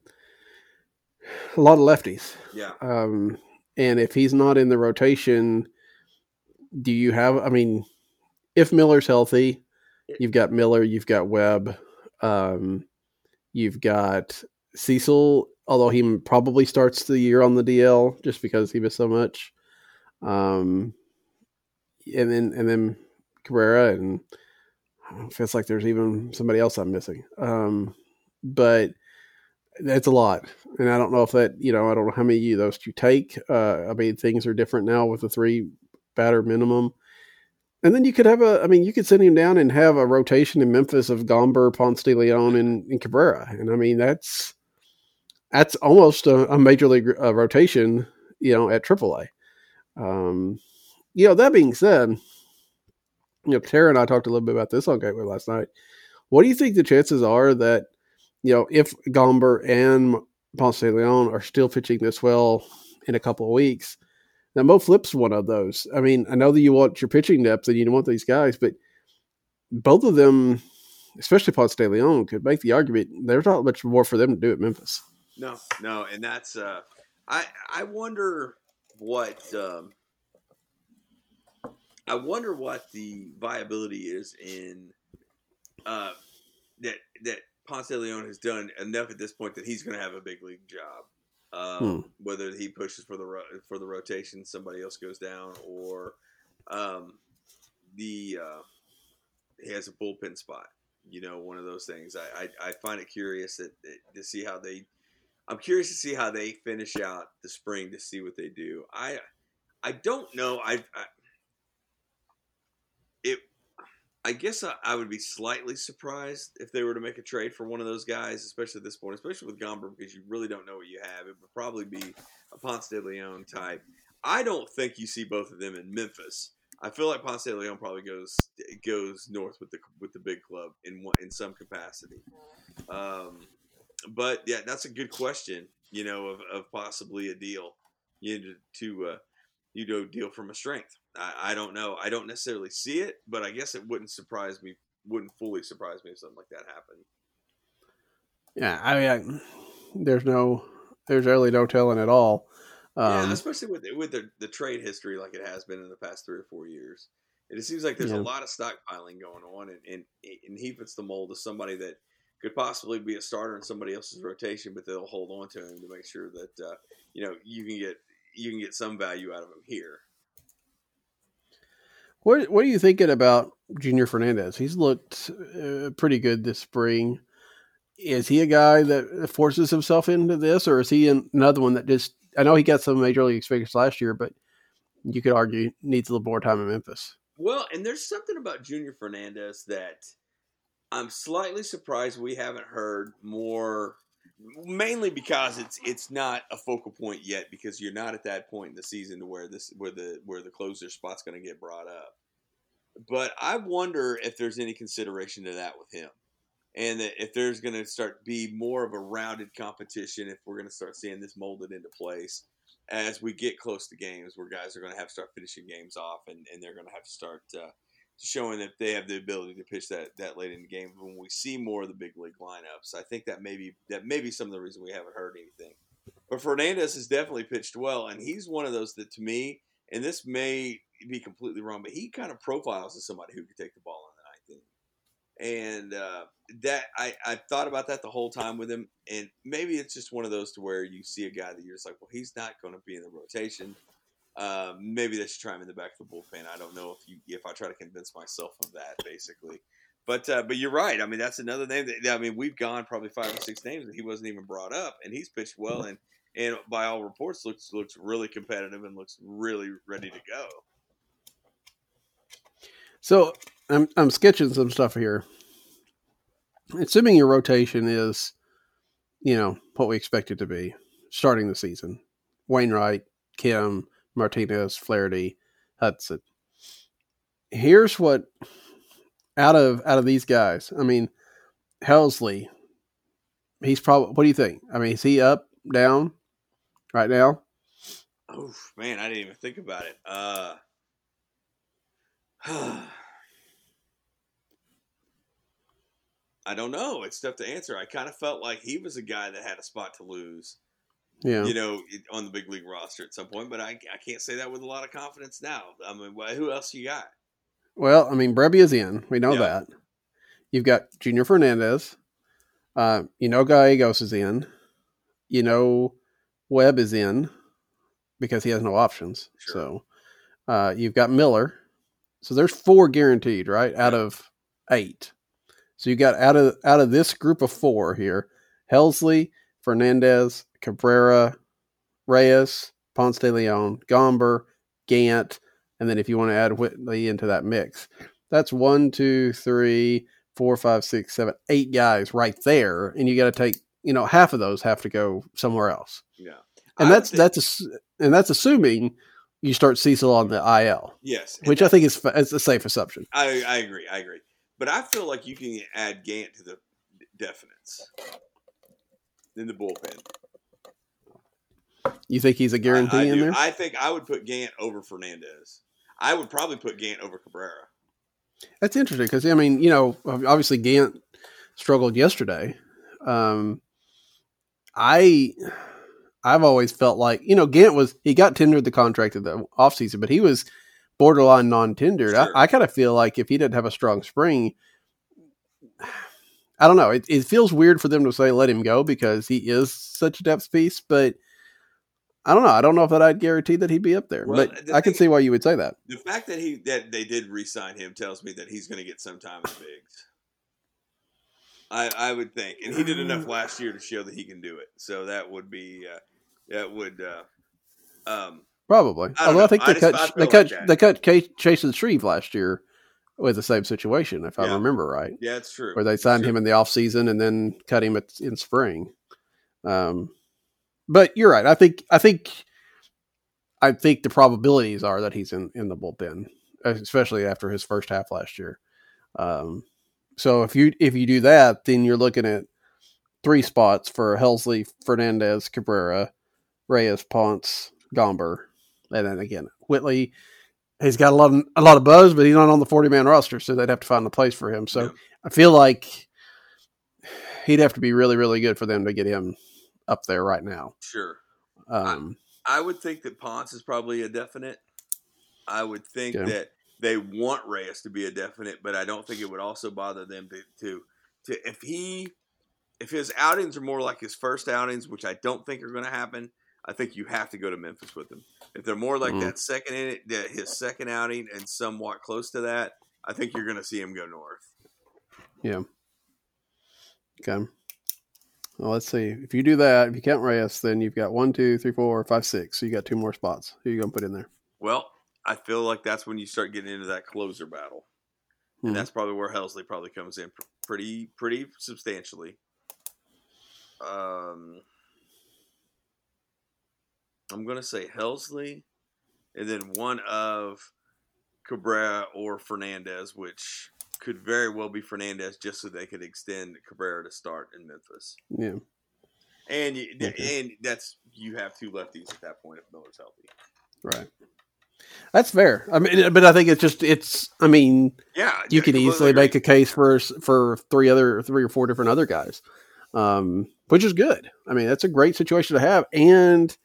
a lot of lefties. Yeah. Um, and if he's not in the rotation, do you have? I mean, if Miller's healthy, you've got Miller, you've got Webb, um, you've got Cecil. Although he probably starts the year on the D L just because he missed so much. Um, and then, and then Cabrera, and it feels like there's even somebody else I'm missing. Um, but that's a lot. And I don't know if that, you know, I don't know how many of those you take. Uh, I mean, things are different now with the three batter minimum. And then you could have a, I mean, you could send him down and have a rotation in Memphis of Gomber, Ponce de Leon, and, and Cabrera. And I mean, that's, That's almost a, a major league uh, rotation, you know, at triple A. Um, you know, that being said, you know, Tara and I talked a little bit about this on Gateway last night. What do you think the chances are that, you know, if Gomber and Ponce de Leon are still pitching this well in a couple of weeks, now Mo Flip's one of those. I mean, I know that you want your pitching depth and you want these guys, but both of them, especially Ponce de Leon, could make the argument there's not much more for them to do at Memphis. No, no, and that's uh, I I wonder what um, I wonder what the viability is in uh, that that Ponce de Leon has done enough at this point that he's going to have a big league job. Um, hmm. Whether he pushes for the ro- for the rotation, somebody else goes down, or um, the uh, he has a bullpen spot. You know, one of those things. I, I, I find it curious that, that to see how they. I'm curious to see how they finish out the spring to see what they do. I I don't know. I, I it. I guess I, I would be slightly surprised if they were to make a trade for one of those guys, especially at this point, especially with Gomber, because you really don't know what you have. It would probably be a Ponce de Leon type. I don't think you see both of them in Memphis. I feel like Ponce de Leon probably goes goes north with the with the big club in one, in some capacity. Um, but yeah, that's a good question. You know, of, of possibly a deal, you know, to uh, you know deal from a strength. I, I don't know. I don't necessarily see it, but I guess it wouldn't surprise me. Wouldn't fully surprise me if something like that happened. Yeah, I mean, I, there's no, there's really no telling at all. Um, yeah, especially with with the, the trade history like it has been in the past three or four years. It seems like there's yeah. a lot of stockpiling going on, and, and, and he fits the mold of somebody that could possibly be a starter in somebody else's rotation, but they'll hold on to him to make sure that uh, you know you can get you can get some value out of him here. What What are you thinking about Junior Fernandez? He's looked uh, pretty good this spring. Is he a guy that forces himself into this, or is he another one that just? I know he got some major league experience last year, but you could argue needs a little more time in Memphis. Well, and there's something about Junior Fernandez that I'm slightly surprised we haven't heard more, mainly because it's it's not a focal point yet, because you're not at that point in the season to where this where the where the closer spot's going to get brought up. But I wonder if there's any consideration to that with him. And that if there's going to start be more of a rounded competition, if we're going to start seeing this molded into place as we get close to games where guys are going to have to start finishing games off, and, and they're going to have to start uh, showing that they have the ability to pitch that, that late in the game. When we see more of the big league lineups, I think that may be, that may be some of the reason we haven't heard anything. But Fernandez has definitely pitched well, and he's one of those that, to me, and this may be completely wrong, but he kind of profiles as somebody who could take the ball on the ninth inning. And uh, that I, I thought about that the whole time with him, and maybe it's just one of those to where you see a guy that you're just like, well, he's not going to be in the rotation. Uh, maybe they should try him in the back of the bullpen. I don't know if you if I try to convince myself of that, basically. But uh, but you're right. I mean, that's another name. That, I mean, we've gone probably five or six names that he wasn't even brought up, and he's pitched well, and and by all reports looks looks really competitive and looks really ready to go. So I'm I'm sketching some stuff here. Assuming your rotation is, you know, what we expect it to be, starting the season. Wainwright, Kim, Martinez, Flaherty, Hudson. Here's what out of out of these guys. I mean, Helsley. He's probably. What do you think? I mean, is he up, down, right now? Oh man, I didn't even think about it. Uh, I don't know. It's tough to answer. I kind of felt like he was a guy that had a spot to lose. Yeah, you know, on the big league roster at some point, but I, I can't say that with a lot of confidence now. I mean, who else you got? Well, I mean, Brebbia is in. We know yeah. that. You've got Junior Fernandez. Uh, you know, Gallegos is in. You know, Webb is in because he has no options. Sure. So uh, you've got Miller. So there's four guaranteed, right, out yeah. of eight. So you got out of out of this group of four here: Helsley, Fernandez, Cabrera, Reyes, Ponce de Leon, Gomber, Gant, and then if you want to add Whitley into that mix, that's one, two, three, four, five, six, seven, eight guys right there, and you got to take, you know, half of those have to go somewhere else. Yeah, and I that's think, that's a, and that's assuming you start Cecil on the I L. Yes, which I think is is a safe assumption. I I agree. I agree. But I feel like you can add Gant to the definites. in the bullpen. You think he's a guarantee I, I in do. there? I think I would put Gant over Fernandez. I would probably put Gant over Cabrera. That's interesting because, I mean, you know, obviously Gant struggled yesterday. Um, I, I've always felt like, you know, Gant was, he got tendered the contract at the offseason, but he was borderline non-tendered. Sure. I, I kind of feel like if he didn't have a strong spring, I don't know. It, it feels weird for them to say let him go because he is such a depth piece, but I don't know. I don't know if that I'd guarantee that he'd be up there, Well, but the I can thing- see why you would say that. The fact that he that they did re-sign him tells me that he's going to get some time in the bigs. I I would think, and he did enough last year to show that he can do it. So that would be uh, that would. Uh, um, Probably. I don't Although I know. think I they just- I cut feel they like cut that. they cut Case- Chase and Shreve last year with the same situation, if I Yeah. remember right, yeah, it's true. where they signed Sure. him in the off season and then cut him at, in spring. Um, but you're right. I think I think I think the probabilities are that he's in, in the bullpen, especially after his first half last year. Um, so if you if you do that, then you're looking at three spots for Helsley, Fernandez, Cabrera, Reyes, Ponce, Gomber, and then again Whitley. He's got a lot of, a lot of buzz, but he's not on the forty man roster, so they'd have to find a place for him. So Yeah. I feel like he'd have to be really, really good for them to get him up there right now. Sure. Um, I would think that Ponce is probably a definite. I would think Okay. that they want Reyes to be a definite, but I don't think it would also bother them to, to to if he if his outings are more like his first outings, which I don't think are going to happen. I think you have to go to Memphis with him. If they're more like Mm. that second in it, that his second outing and somewhat close to that, I think you're going to see him go north. yeah. Okay. Well, let's see. If you do that, if you count Reyes, then you've got one, two, three, four, five, six. So you got two more spots. Who are you going to put in there? Well, I feel like that's when you start getting into that closer battle. Mhm. And that's probably where Helsley probably comes in pr- pretty pretty substantially. Um, I'm going to say Helsley, and then one of Cabrera or Fernandez, which could very well be Fernandez, just so they could extend Cabrera to start in Memphis. Yeah. And you, Okay. and that's you have two lefties at that point if Miller's healthy. Right. That's fair. I mean, but I think it's just, it's, I mean, Yeah, you I could completely easily agree. make a case for, for three other, three or four different other guys, um, which is good. I mean, that's a great situation to have. And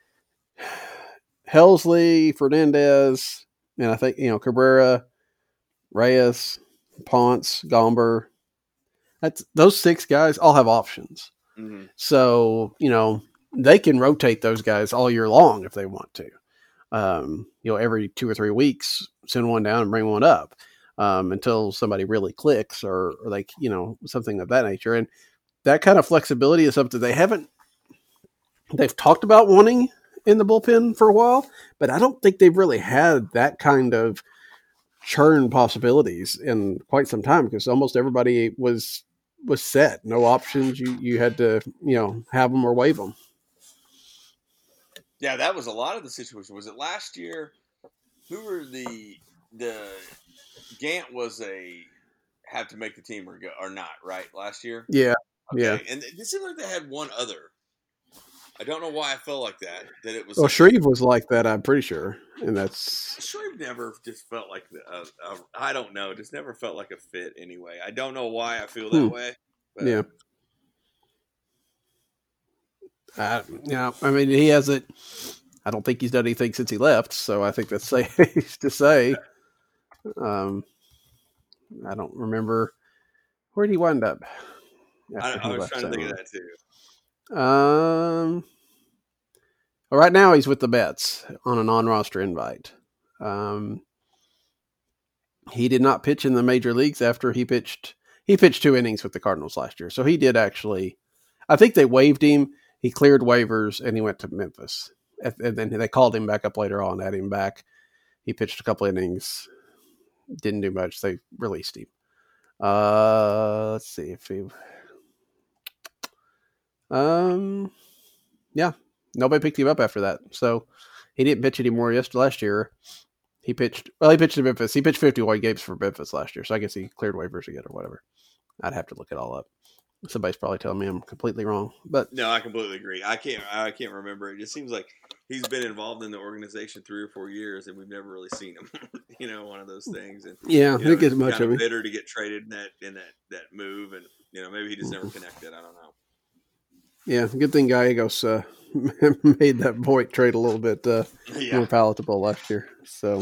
Helsley, Fernandez, and I think, you know, Cabrera, Reyes, Ponce, Gomber, that's, those six guys all have options. Mhm. So, you know, they can rotate those guys all year long if they want to. Um, you know, every two or three weeks, send one down and bring one up um, until somebody really clicks or, or like, you know, something of that nature. And that kind of flexibility is something they haven't, they've talked about wanting in the bullpen for a while, but I don't think they've really had that kind of churn possibilities in quite some time because almost everybody was was set, no options. You you had to, you know, have them or waive them. Yeah, that was a lot of the situation. Was it last year? Who were the the Gant was a have to make the team or go, or not, right? Last year? Yeah, Okay. yeah. And it seemed like they had one other. I don't know why I felt like that. That it was Well, like Shreve was like that, I'm pretty sure, and that's Shreve never just felt like the, uh, uh, I don't know, just never felt like a fit anyway. I don't know why I feel that Hmm. way. But yeah. Uh, yeah, I mean, he hasn't. I don't think he's done anything since he left, so I think that's safe to say. Um, I don't remember where did he wind up. I, after I he was left trying to think Saint of that too. Louis? Um, well, right now he's with the Mets on a non-roster invite. Um, he did not pitch in the major leagues after he pitched. He pitched two innings with the Cardinals last year, so he did actually. I think they waived him. He cleared waivers and he went to Memphis. And then they called him back up later on, had him back. He pitched a couple innings, didn't do much. They released him. Uh, let's see if he. Um, yeah, nobody picked him up after that, so he didn't pitch anymore. Just last year, he pitched. Well, he pitched to Memphis. He pitched fifty-one games for Memphis last year, so I guess he cleared waivers again or whatever. I'd have to look it all up. Somebody's probably telling me I'm completely wrong, but no, I completely agree. I can't. I can't remember. It just seems like he's been involved in the organization three or four years, and we've never really seen him. you know, one of those things. And yeah, you I know, think it's he's much kind of of me. bitter to get traded in that in that that move, and you know maybe he just never connected. I don't know. Yeah, good thing Gallegos uh, made that Voigt trade a little bit uh, Yeah. more palatable last year. So,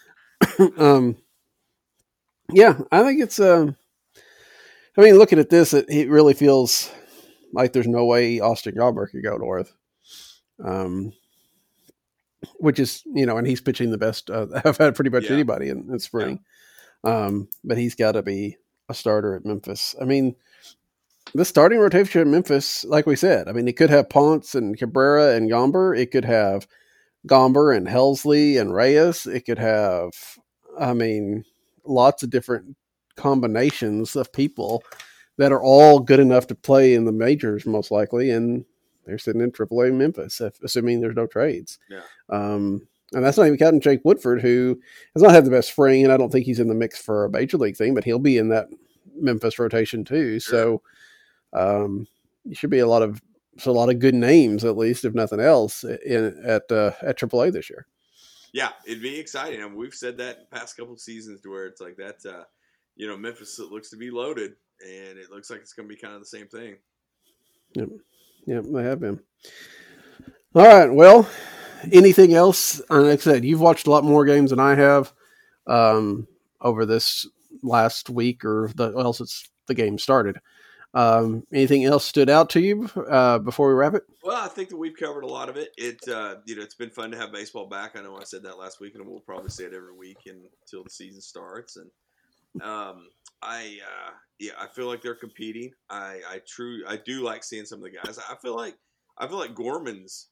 um, yeah, I think it's. Um, I mean, looking at this, it, it really feels like there's no way Austin Gomber could go north. Um, which is, you know, and he's pitching the best uh, I've had pretty much Yeah. anybody in, in spring. Yeah. Um, but he's got to be a starter at Memphis. I mean, the starting rotation at Memphis, like we said, I mean, it could have Ponce and Cabrera and Gomber. It could have Gomber and Helsley and Reyes. It could have, I mean, lots of different combinations of people that are all good enough to play in the majors, most likely. And they're sitting in triple A Memphis, if, assuming there's no trades. Yeah. Um, and that's not even counting Jake Woodford, who has not had the best spring, and I don't think he's in the mix for a major league thing, but he'll be in that Memphis rotation too. Sure. So um, it should be a lot of so a lot of good names, at least, if nothing else, in at uh, at triple A this year. Yeah, it'd be exciting. I mean, we've said that in the past couple of seasons, to where it's like that. Uh, you know, Memphis looks to be loaded, and it looks like it's going to be kind of the same thing. Yep. Yep, they have been. All right. Well, anything else? Uh, like I said, you've watched a lot more games than I have um, over this last week, or the well, since the game started. Um, anything else stood out to you uh, before we wrap it? Well, I think that we've covered a lot of it. It uh, you know, it's been fun to have baseball back. I know I said that last week, and we'll probably say it every week until the season starts. And um, I uh, yeah, I feel like they're competing. I I true I do like seeing some of the guys. I feel like I feel like Gorman's.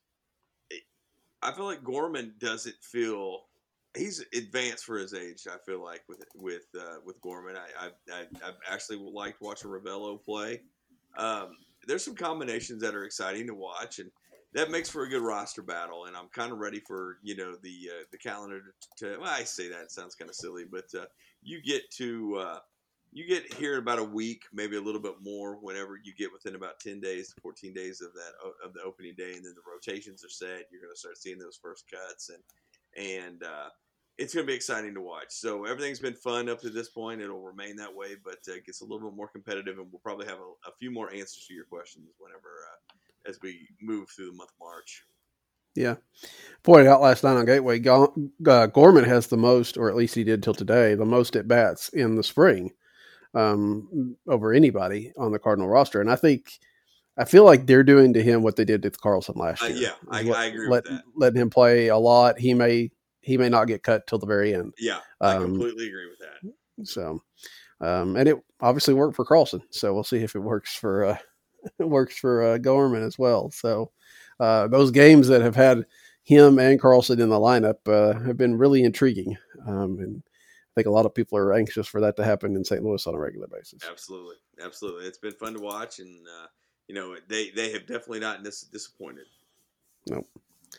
I feel like Gorman doesn't feel he's advanced for his age. I feel like with with uh, with Gorman, I, I I I've actually liked watching Ravello play. Um, there's some combinations that are exciting to watch, and that makes for a good roster battle. And I'm kind of ready for you know the uh, the calendar to. to well, I say that it sounds kind of silly, but uh, you get to uh, you get here in about a week, maybe a little bit more. Whenever you get within about ten days to fourteen days of that of the opening day, and then the rotations are set, you're going to start seeing those first cuts, and and uh, it's going to be exciting to watch. So everything's been fun up to this point. It'll remain that way, but uh, it gets a little bit more competitive, and we'll probably have a, a few more answers to your questions whenever uh, as we move through the month of March. Yeah. Pointed out last night on Gateway, uh, Gorman has the most, or at least he did till today, the most at bats in the spring um, over anybody on the Cardinal roster. And I think, I feel like they're doing to him what they did to Carlson last year. Uh, yeah, I, let, I agree let, with that. Letting him play a lot. He may, he may not get cut till the very end. Yeah, I um, completely agree with that. So, um, and it obviously worked for Carlson. So we'll see if it works for, uh, it works for uh, Gorman as well. So uh, those games that have had him and Carlson in the lineup uh, have been really intriguing. Um, and I think a lot of people are anxious for that to happen in Saint Louis on a regular basis. Absolutely. Absolutely. It's been fun to watch, and, uh, you know, they, they have definitely not dis- disappointed. Nope.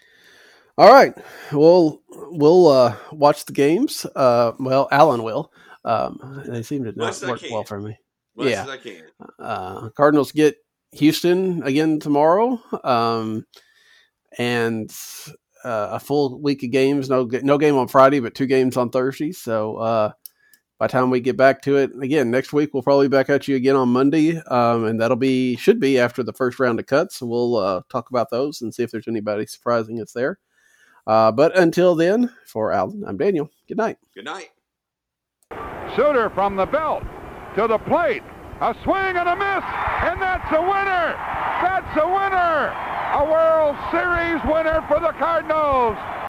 All right. Well, we'll uh, watch the games. Uh, well, Alan will. Um, they seem to not work well for me. Much yeah. as I can. Uh, Cardinals get Houston again tomorrow. Um, and uh, a full week of games. No, no game on Friday, but two games on Thursday. So uh, by the time we get back to it again next week, we'll probably be back at you again on Monday, um, and that'll be should be after the first round of cuts. So we'll uh, talk about those and see if there's anybody surprising us there. Uh, but until then, for Alan, I'm Daniel. Good night. Good night. Suter from the belt to the plate. A swing and a miss, and that's a winner. That's a winner. A World Series winner for the Cardinals.